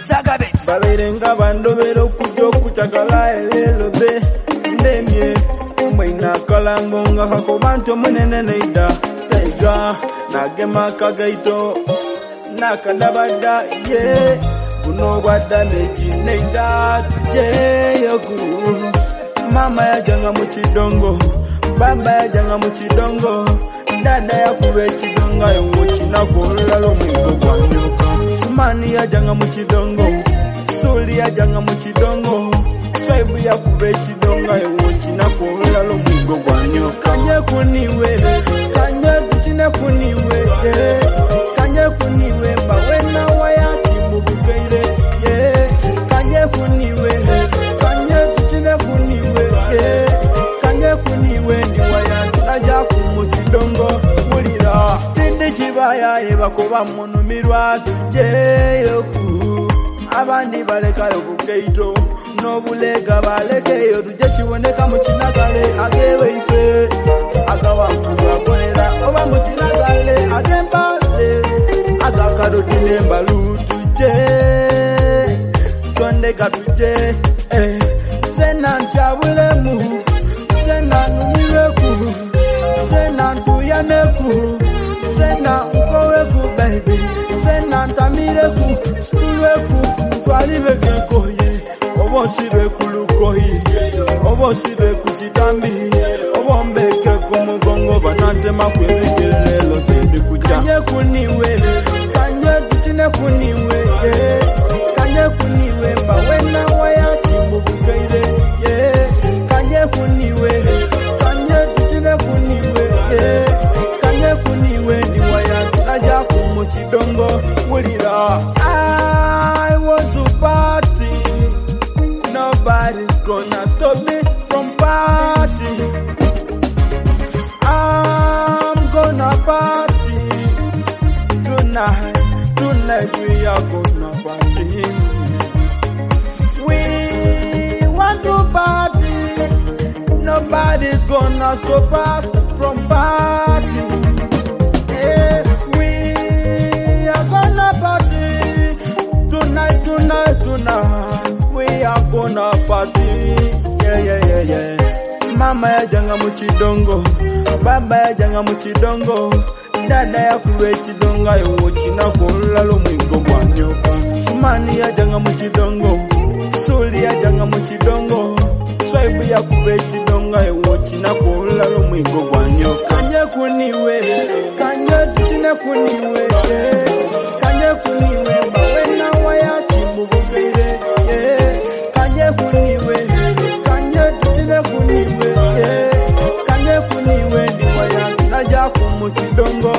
Baberenga bandobero kujo kuchakala elelo be ndemye mwaina kalangonga hako bantu munene neida taiga nagema kagaito nakadabada ye kuno bada meji neida tuje yoku mama ya janga muchidongo baba ya janga muchidongo dada ya kuwe chidonga yongo chinakola lo mwiko kwa nyoka sumani ya janga muchidongo suli ya janga muchidongo saibu ya kuwe chidonga yongo chinakola lo mwiko kwa nyoka kanye kuniwe kanye tuchine kuniwe kanye kuniwe bawena waya chimubukeire kanye kuniwe kanye tuchine kuniwe kanye kuniwe ni waya tunaja kumuchidongo mulira tindi chibaya ebakoba munumirwa tujeyoku abandi balekayo kukeito nobulega balekeyo tuje kiboneka mukinagale agewe ife agawakubagolera oba mukinagale agembale agakarodine mbalu tuje tondeka tuje zena nchabulemu zena numireku zena ntuyaneku zena nkoweku baby zena ntamireku stulweku twalibekenkoye obosibe kulukoyi obosibe kuchitambi obombeke kumugongo banatema kwebigerelo zendi kucha kanye kuniwe kanye tuchine kuniwe kanye kuniwe bawena waya chimubukeire kanye kuniwe kanye tuchine kuniwe kanye kuniwe ni waya tunaja kumuchidongo mulira I want to party. Nobody's gonna stop me from party. I'm gonna party tonight. Tonight we are gonna party. We want to party. Nobody's gonna stop us from party. We are gonna party tonight. We are gonna party. Yeah. Mama ya janga muchidongo, baba ya janga muchidongo, dada ya kuwe chidonga yongo chinakola lo mwiko kwa nyoka. Sumani ya janga muchidongo, suli ya janga muchidongo, saibu ya kuwe chidonga yongo chinakola lo mwiko kwa nyoka. Kanye kuniwe, kanye tuchine kuniwe, kanye kuniwe bawena waya chimubukeire, kanye kuniwe, kanye tuchine kuniwe, kanye kuniwe ni waya naja kumuchidongo